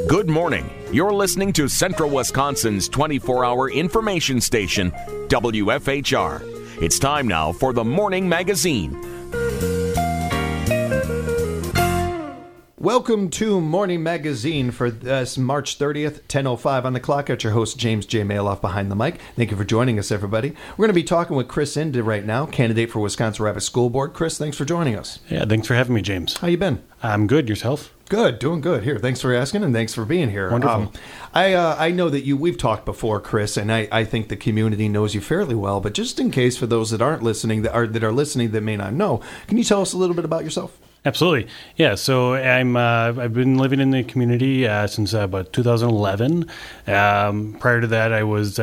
Good morning. You're listening to Central Wisconsin's 24-hour information station, WFHR. It's time now for the Morning Magazine. Welcome to Morning Magazine for this March 30th, 10:05 on the clock. At your host, James J. Maloff behind the mic. Thank you for joining us, everybody. We're going to be talking with Chris Inda right now, candidate for Wisconsin Rapids School Board. Chris, thanks for joining us. Yeah, thanks for having me, James. How you been? I'm good. Yourself? Good, doing good. Here, thanks for asking and thanks for being here. Wonderful. I know that we've talked before, Chris, and I think the community knows you fairly well. But just in case for those that aren't listening, that are listening that may not know, can you tell us a little bit about yourself? Absolutely. Yeah, so I've been living in the community since about 2011. Prior to that, I was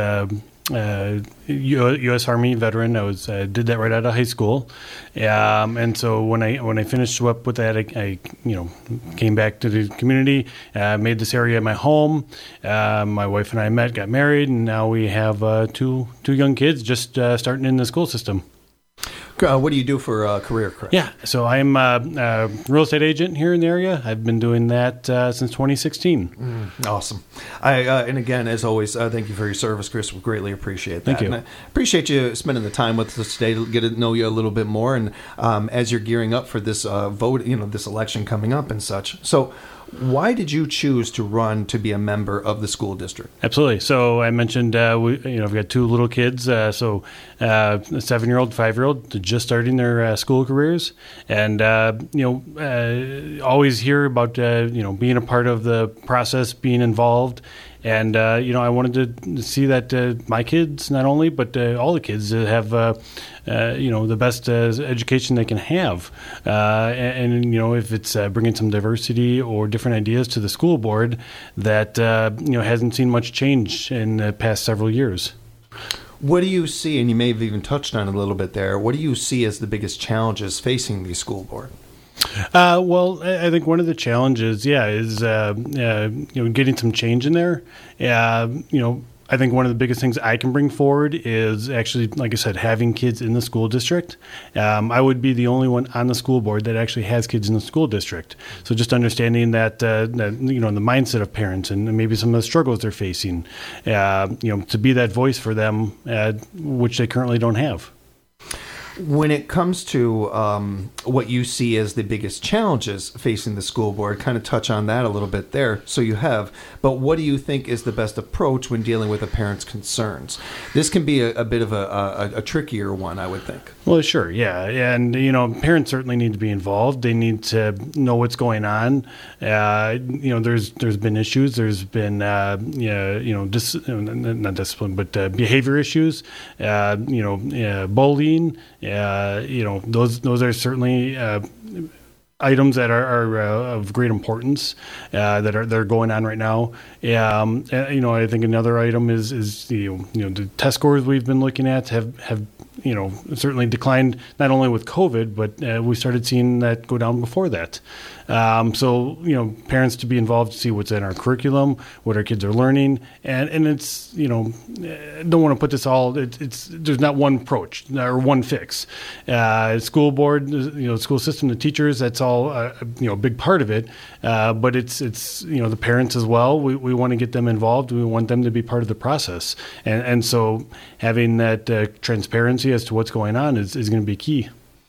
U.S. Army veteran. I did that right out of high school, and so when I finished up with that, I came back to the community, made this area my home. My wife and I got married, and now we have two young kids just starting in the school system. What do you do for a career, Chris? Yeah, so I'm a real estate agent here in the area. I've been doing that since 2016. Awesome. And again, as always, thank you for your service, Chris. We greatly appreciate that. Thank you. And I appreciate you spending the time with us today to get to know you a little bit more. And as you're gearing up for this vote, this election coming up and such. So why did you choose to run to be a member of the school district? Absolutely. So I mentioned we've got two little kids. A 7-year-old, 5-year-old, just starting their school careers, and always hear about being a part of the process, being involved. And, I wanted to see that my kids, not only, but all the kids have, the best education they can have. If it's bringing some diversity or different ideas to the school board that, hasn't seen much change in the past several years. What do you see, and you may have even touched on it a little bit there, what do you see as the biggest challenges facing the school board? Well, I think one of the challenges, is getting some change in there. I think one of the biggest things I can bring forward is actually, like I said, having kids in the school district. I would be the only one on the school board that actually has kids in the school district. So just understanding that the mindset of parents and maybe some of the struggles they're facing, to be that voice for them, which they currently don't have. When it comes to what you see as the biggest challenges facing the school board, kind of touch on that a little bit there. So you have, but what do you think is the best approach when dealing with a parent's concerns? This can be a bit of a trickier one, I would think. Well, sure, yeah, and parents certainly need to be involved. They need to know what's going on. There's been issues. There's been not discipline, but behavior issues. Bullying. Those are certainly items that are of great importance that are going on right now. I think another item is the test scores we've been looking at have certainly declined, not only with COVID, but we started seeing that go down before that. Parents to be involved to see what's in our curriculum, what our kids are learning, and it's, don't want to put this all, there's not one approach or one fix. School board, school system, the teachers, that's all, a big part of it. But it's the parents as well. We want to get them involved. We want them to be part of the process. And so having that transparency as to what's going on is going to be key.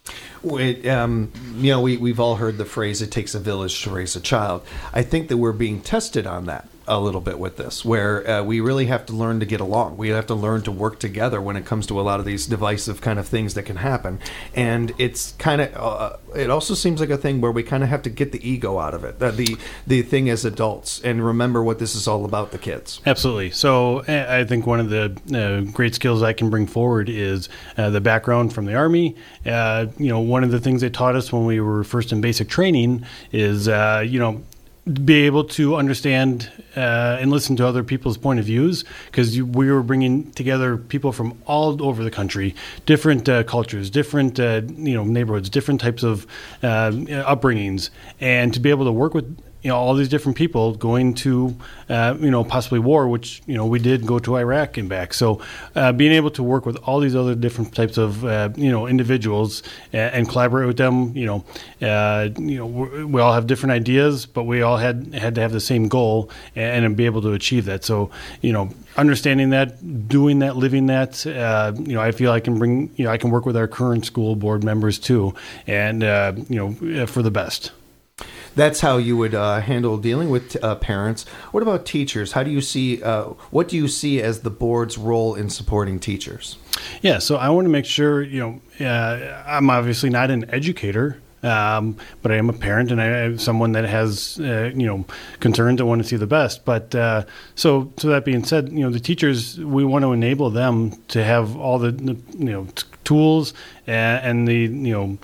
We've all heard the phrase, it takes a village to raise a child. I think that we're being tested on that a little bit with this, where we really have to learn to get along. We have to learn to work together when it comes to a lot of these divisive kind of things that can happen. And it's kind of, it also seems like a thing where we kind of have to get the ego out of it, the thing as adults, and remember what this is all about, the kids. Absolutely. So I think one of the great skills I can bring forward is the background from the Army. One of the things they taught us when we were first in basic training is, be able to understand and listen to other people's point of views, because we were bringing together people from all over the country, different cultures, different neighborhoods, different types of upbringings, and to be able to work with all these different people going to, possibly war, which, we did go to Iraq and back. So being able to work with all these other different types of, individuals and collaborate with them, we all have different ideas, but we all had to have the same goal and be able to achieve that. So, understanding that, doing that, living that, I feel I can bring, I can work with our current school board members too, and, for the best. That's how you would handle dealing with parents. What about teachers? How do you see, what do you see as the board's role in supporting teachers? Yeah, so I want to make sure, I'm obviously not an educator, but I am a parent, and I am someone that has, concerns. I want to see the best. But so that being said, the teachers, we want to enable them to have all the tools and the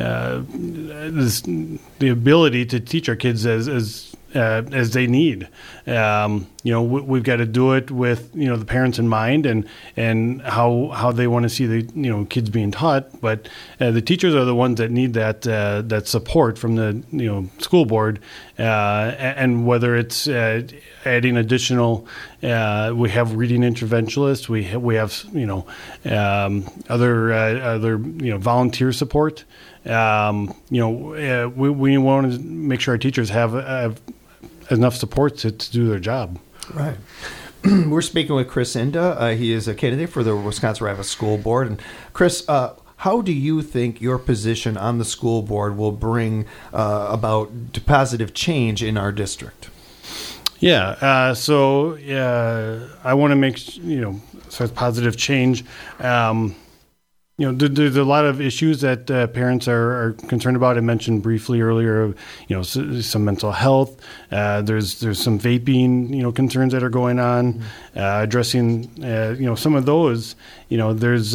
the ability to teach our kids as they need. We've got to do it with the parents in mind and how they want to see the kids being taught. But the teachers are the ones that need that support from the school board, and whether it's adding additional, we have reading interventionists, we have other volunteer support. We want to make sure our teachers have enough support to do their job. Right. We're speaking with Chris Inda. He is a candidate for the Wisconsin Rapids School Board. And Chris, how do you think your position on the school board will bring about positive change in our district? Yeah. So I want to make sort of positive change. There's a lot of issues that parents are concerned about. I mentioned briefly earlier, some mental health. There's some vaping, concerns that are going on. Addressing, some of those. There's,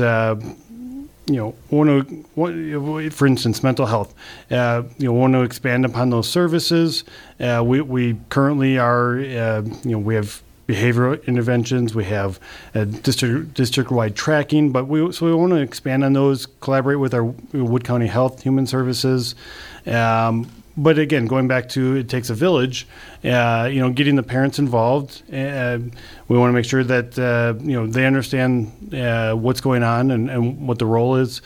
for instance, mental health. Want to expand upon those services. We currently are, we have behavioral interventions. We have district-wide tracking, but we want to expand on those, collaborate with our Wood County Health, Human Services. But again, going back to it takes a village, getting the parents involved. We want to make sure that, they understand what's going on and what the role is.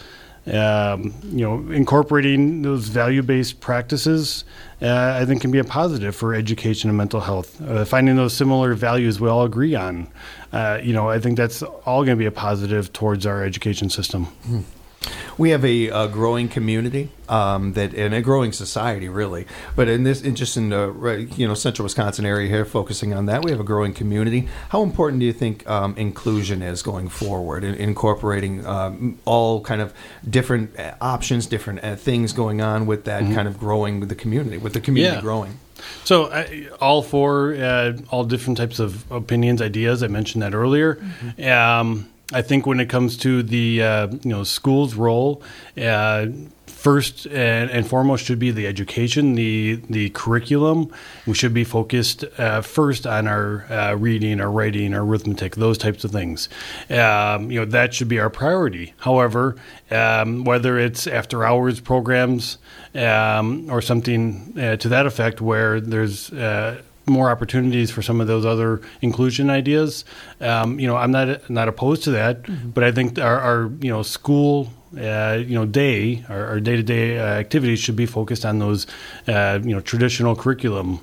Incorporating those value-based practices, I think can be a positive for education and mental health. Finding those similar values we all agree on, I think that's all going to be a positive towards our education system. We have a growing community and a growing society, really. But in the central Wisconsin area here, focusing on that, we have a growing community. How important do you think inclusion is going forward, in incorporating all kind of different options, different things going on with that kind of growing with the community growing? So all for all different types of opinions, ideas. I mentioned that earlier. I think when it comes to the school's role, first and foremost should be the education, the curriculum. We should be focused first on our reading, our writing, our arithmetic, those types of things. That should be our priority. However, whether it's after hours programs or something to that effect, where there's more opportunities for some of those other inclusion ideas. I'm not opposed to that, but I think our school day, our day-to-day activities should be focused on those traditional curriculum.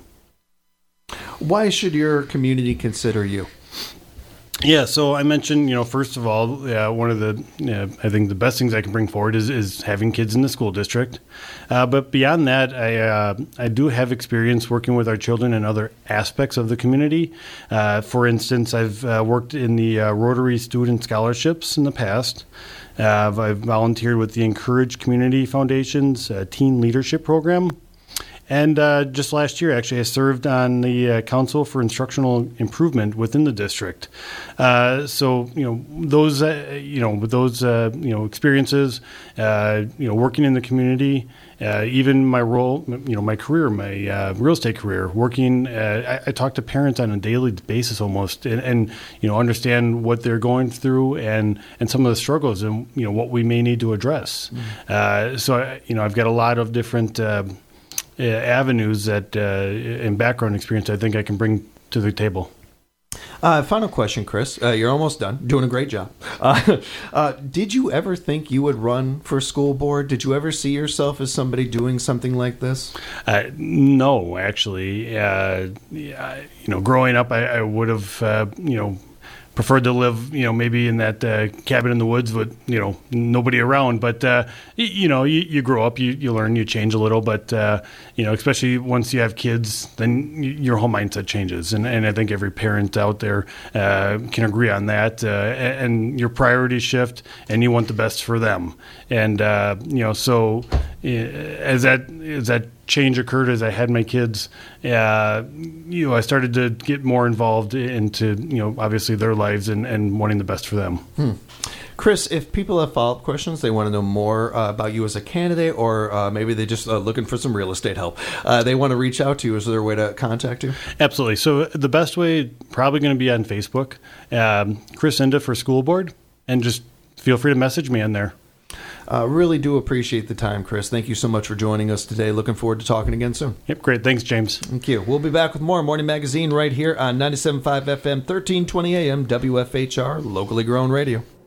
Why should your community consider you? Yeah, so I mentioned, first of all, one of the, I think the best things I can bring forward is having kids in the school district. But beyond that, I do have experience working with our children in other aspects of the community. For instance, I've worked in the Rotary Student Scholarships in the past. I've volunteered with the Encourage Community Foundation's Teen Leadership Program. And just last year, actually, I served on the Council for Instructional Improvement within the district. So, those, with those, experiences, working in the community, even my role, my career, my real estate career, working, I talk to parents on a daily basis almost, and understand what they're going through and some of the struggles and, what we may need to address. So, I've got a lot of different avenues that and background experience I think I can bring to the table. Final question, Chris. You're almost done. Doing a great job. Did you ever think you would run for school board? Did you ever see yourself as somebody doing something like this? No, actually. Growing up, I would have, preferred to live, maybe in that cabin in the woods with, nobody around. But, you grow up, you learn, you change a little. But, especially once you have kids, then your whole mindset changes. And I think every parent out there can agree on that. And your priorities shift, and you want the best for them. And, so as that change occurred as I had my kids, I started to get more involved into, obviously their lives and wanting the best for them. Chris, if people have follow-up questions, they want to know more about you as a candidate, or maybe they just looking for some real estate help, they want to reach out to you, is there a way to contact you? Absolutely. So the best way probably going to be on Facebook, Chris Inda for School Board, and just feel free to message me in there. Really do appreciate the time, Chris. Thank you so much for joining us today. Looking forward to talking again soon. Yep, great. Thanks, James. Thank you. We'll be back with more Morning Magazine right here on 97.5 FM, 1320 AM, WFHR, locally grown radio.